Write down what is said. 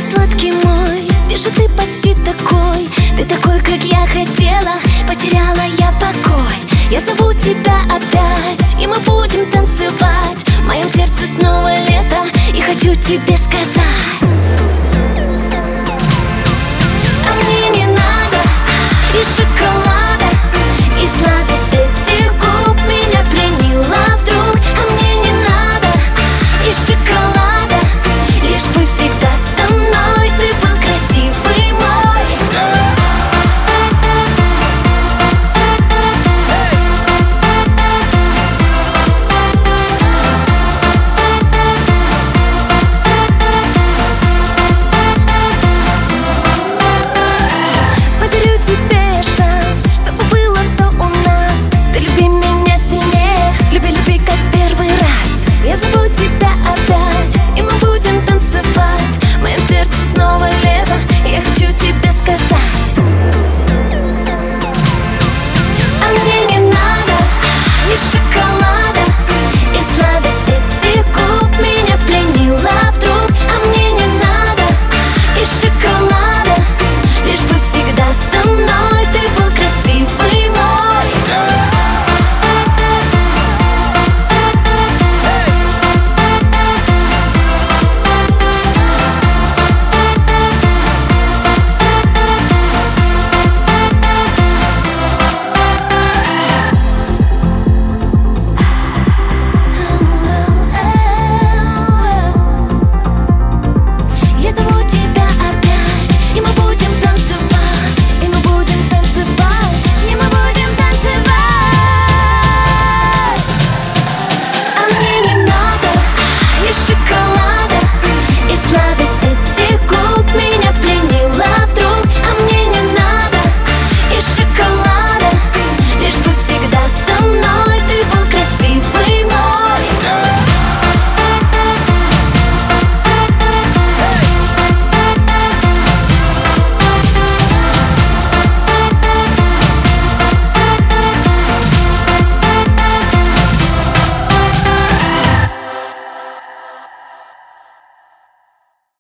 сладкий мой, вижу, ты почти такой. Ты такой, как я хотела, потеряла я покой. Я зову тебя опять, и мы будем танцевать. В моем сердце снова лето, и хочу тебе сказать: а мне не надо и шоколада, и сладкого